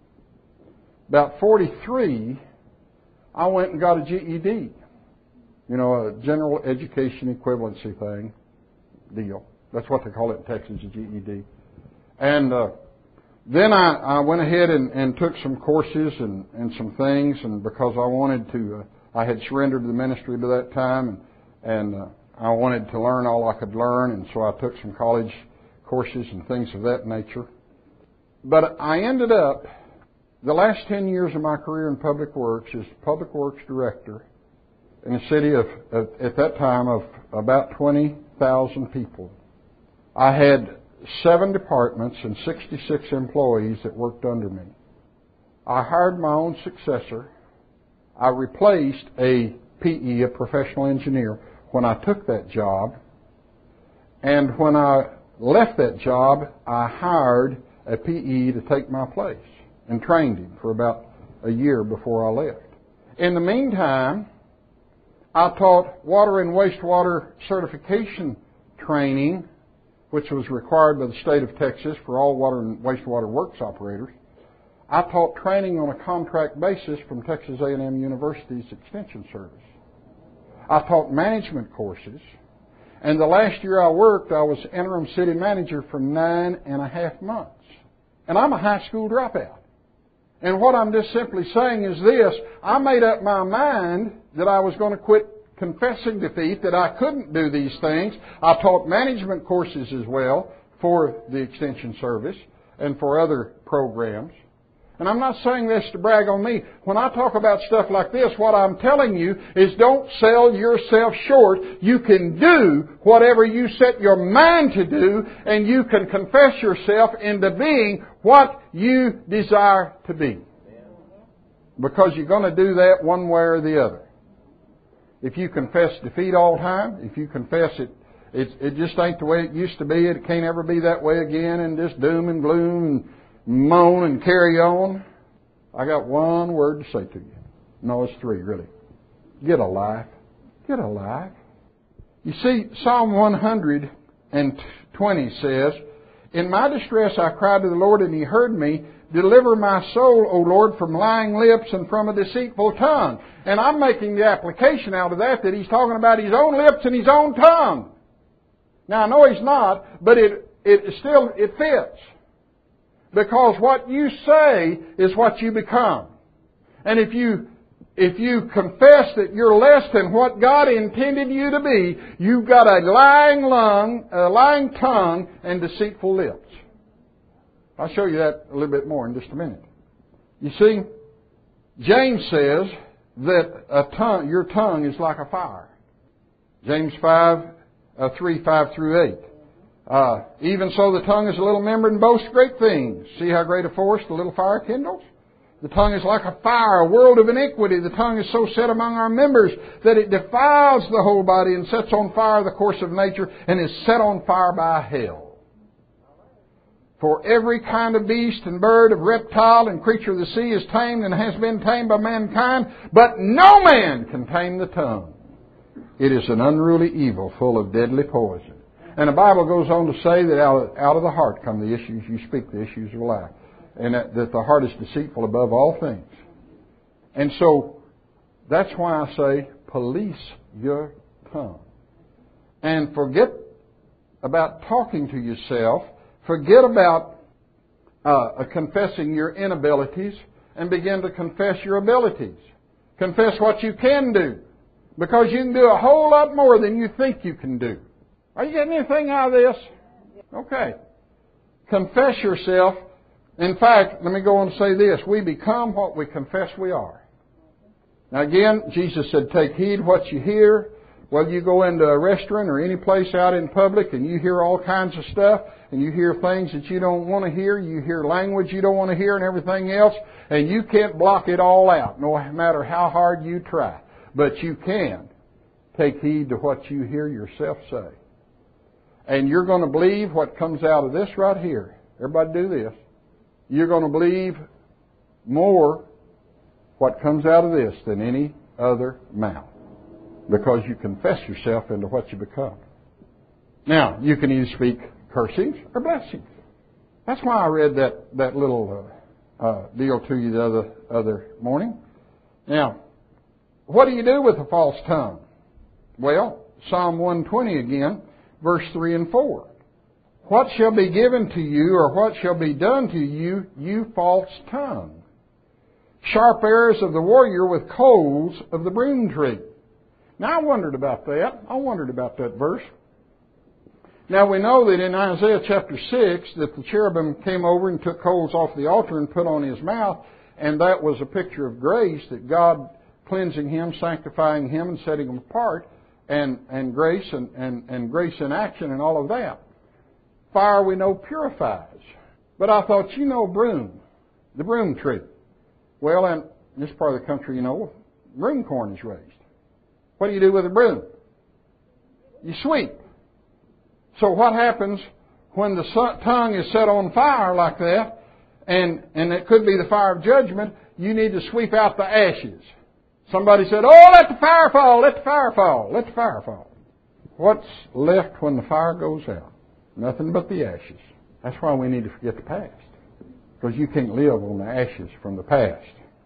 about 43, I went and got a GED. You know, a general education equivalency deal. That's what they call it in Texas, a GED. And then I went ahead and took some courses and some things, and because I wanted to, I had surrendered to the ministry by that time, and I wanted to learn all I could learn, and so I took some college courses and things of that nature. But I ended up, the last 10 years of my career in public works as public works director in a city of at that time, of about 20,000 people. I had 7 departments and 66 employees that worked under me. I hired my own successor. I replaced a PE, a professional engineer, when I took that job. And when I left that job, I hired a PE to take my place and trained him for about a year before I left. In the meantime, I taught water and wastewater certification training, which was required by the state of Texas for all water and wastewater works operators. I taught training on a contract basis from Texas A&M University's Extension Service. I taught management courses. And the last year I worked, I was interim city manager for 9.5 months. And I'm a high school dropout. And what I'm just simply saying is this: I made up my mind that I was going to quit confessing defeat, that I couldn't do these things. I taught management courses as well for the Extension Service and for other programs. And I'm not saying this to brag on me. When I talk about stuff like this, what I'm telling you is don't sell yourself short. You can do whatever you set your mind to do, and you can confess yourself into being what you desire to be. because you're going to do that one way or the other. If you confess defeat all the time, if you confess it just ain't the way it used to be, it can't ever be that way again, and just doom and gloom and moan and carry on, I got one word to say to you. No, it's three, really. Get a life. Get a life. You see, Psalm 120 says, "In my distress I cried to the Lord, and He heard me. Deliver my soul, O Lord, from lying lips and from a deceitful tongue." And I'm making the application out of that He's talking about His own lips and His own tongue. Now, I know He's not, but it fits. Because what you say is what you become. And if you confess that you're less than what God intended you to be, you've got a lying tongue and deceitful lips. I'll show you that a little bit more in just a minute. You see, James says that your tongue is like a fire. James 3:5-8. Even so the tongue is a little member and boasts great things. See how great a force the little fire kindles? The tongue is like a fire, a world of iniquity. The tongue is so set among our members that it defiles the whole body and sets on fire the course of nature and is set on fire by hell. For every kind of beast and bird, of reptile and creature of the sea is tamed and has been tamed by mankind, but no man can tame the tongue. It is an unruly evil full of deadly poison. And the Bible goes on to say that out of the heart come the issues you speak, the issues of life. And that the heart is deceitful above all things. And so, that's why I say, police your tongue. And forget about talking to yourself. Forget about confessing your inabilities and begin to confess your abilities. Confess what you can do. Because you can do a whole lot more than you think you can do. Are you getting anything out of this? Okay. Confess yourself. In fact, let me go on to say this. We become what we confess we are. Now again, Jesus said, take heed what you hear. Whether you go into a restaurant or any place out in public and you hear all kinds of stuff and you hear things that you don't want to hear, you hear language you don't want to hear and everything else, and you can't block it all out, no matter how hard you try. But you can take heed to what you hear yourself say. And you're going to believe what comes out of this right here. Everybody do this. You're going to believe more what comes out of this than any other mouth. Because you confess yourself into what you become. Now, you can either speak cursings or blessings. That's why I read that little deal to you the other morning. Now, what do you do with a false tongue? Well, Psalm 120 again, verse 3 and 4. What shall be given to you, or what shall be done to you, you false tongue? Sharp arrows of the warrior with coals of the broom tree. Now, I wondered about that. I wondered about that verse. Now, we know that in Isaiah chapter 6 that the cherubim came over and took coals off the altar and put on his mouth, and that was a picture of grace, that God cleansing him, sanctifying him, and setting him apart, and grace and grace in action and all of that. Fire, we know, purifies. But I thought, broom, the broom tree. Well, in this part of the country, broom corn is raised. What do you do with a broom? You sweep. So what happens when the tongue is set on fire like that, and it could be the fire of judgment, you need to sweep out the ashes. Somebody said, let the fire fall, let the fire fall, let the fire fall. What's left when the fire goes out? Nothing but the ashes. That's why we need to forget the past. Because you can't live on the ashes from the past.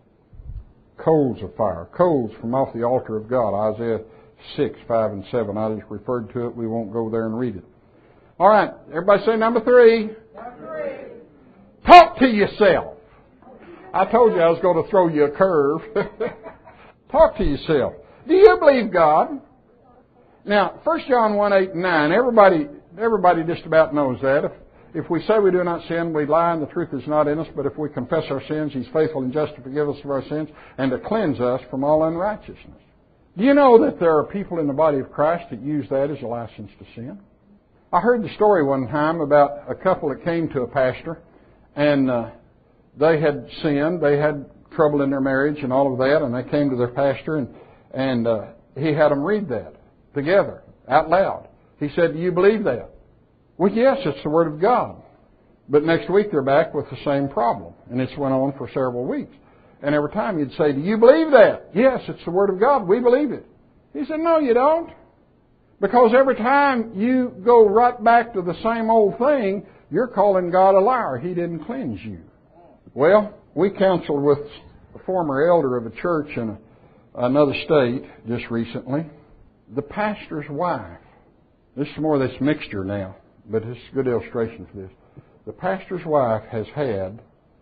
Coals of fire. Coals from off the altar of God. Isaiah 6, 5, and 7. I just referred to it. We won't go there and read it. All right. Everybody say number 3. Number 3. Talk to yourself. I told you I was going to throw you a curve. Talk to yourself. Do you believe God? Now, 1 John 1, 8, and 9. Everybody just about knows that. If we say we do not sin, we lie and the truth is not in us. But if we confess our sins, He's faithful and just to forgive us of our sins and to cleanse us from all unrighteousness. Do you know that there are people in the body of Christ that use that as a license to sin? I heard the story one time about a couple that came to a pastor, and they had sinned. They had trouble in their marriage and all of that, and they came to their pastor, and he had them read that together, out loud. He said, "Do you believe that?" "Well, yes, it's the Word of God." But next week they're back with the same problem, and it's went on for several weeks. And every time you'd say, "Do you believe that?" "Yes, it's the Word of God. We believe it." He said, "No, you don't. Because every time you go right back to the same old thing, you're calling God a liar. He didn't cleanse you." Well, we counseled with a former elder of a church in another state just recently. The pastor's wife, this is more of this mixture now, but it's a good illustration for this. The pastor's wife has had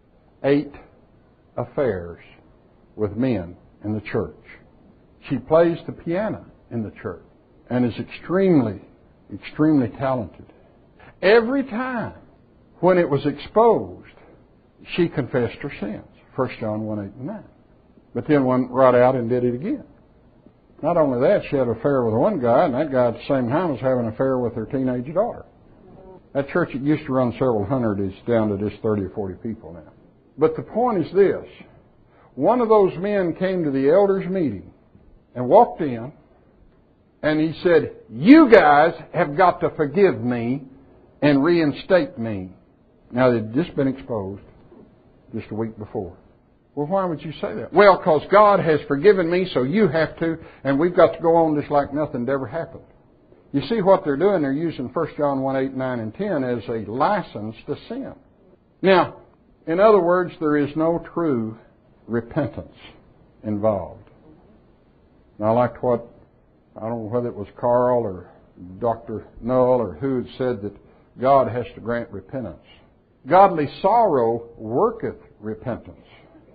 8 affairs with men in the church. She plays the piano in the church and is extremely, extremely talented. Every time when it was exposed, she confessed her sins. 1 John 1:8-9. But then went right out and did it again. Not only that, she had an affair with one guy, and that guy at the same time was having an affair with her teenage daughter. That church that used to run several hundred is down to just 30 or 40 people now. But the point is this. One of those men came to the elders' meeting and walked in, and he said, "You guys have got to forgive me and reinstate me." Now, they'd just been exposed just a week before. "Well, why would you say that?" "Well, because God has forgiven me, so you have to, and we've got to go on just like nothing ever happened." You see what they're doing? They're using 1 John 1:8, 9, and 10 as a license to sin. Now, in other words, there is no true repentance involved. Now, I liked what, I don't know whether it was Carl or Dr. Null or who had said that God has to grant repentance. Godly sorrow worketh repentance.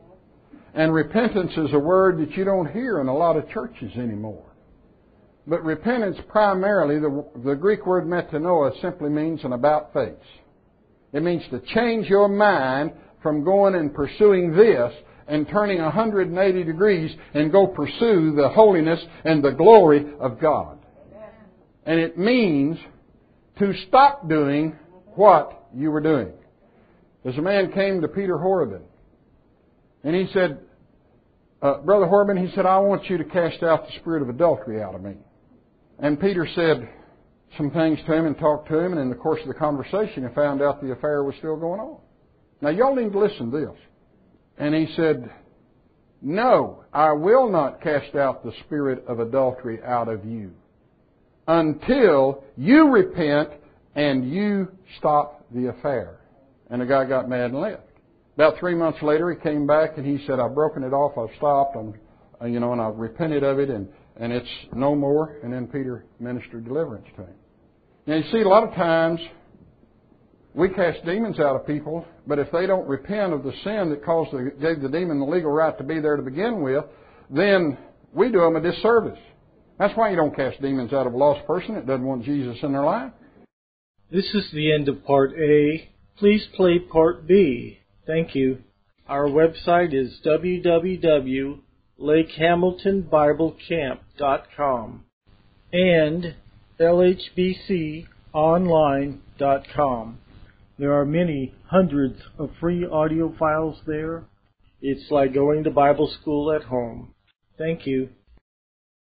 And repentance is a word that you don't hear in a lot of churches anymore. But repentance primarily, the Greek word metanoia, simply means an about face. It means to change your mind from going and pursuing this and turning 180 degrees and go pursue the holiness and the glory of God. And it means to stop doing what you were doing. As a man came to Peter Horriban, and he said, "Brother Horriban," he said, "I want you to cast out the spirit of adultery out of me." And Peter said some things to him and talked to him, and in the course of the conversation, he found out the affair was still going on. Now, y'all need to listen to this. And he said, "No, I will not cast out the spirit of adultery out of you until you repent and you stop the affair." And the guy got mad and left. About 3 months later, he came back and he said, "I've broken it off, I've stopped, and I've repented of it, and it's no more." And then Peter ministered deliverance to him. Now, you see, a lot of times we cast demons out of people, but if they don't repent of the sin that gave the demon the legal right to be there to begin with, then we do them a disservice. That's why you don't cast demons out of a lost person that doesn't want Jesus in their life. This is the end of Part A. Please play Part B. Thank you. Our website is www.lakehamiltonbiblecamp.com and lhbconline.com. There are many hundreds of free audio files there. It's like going to Bible school at home. Thank you.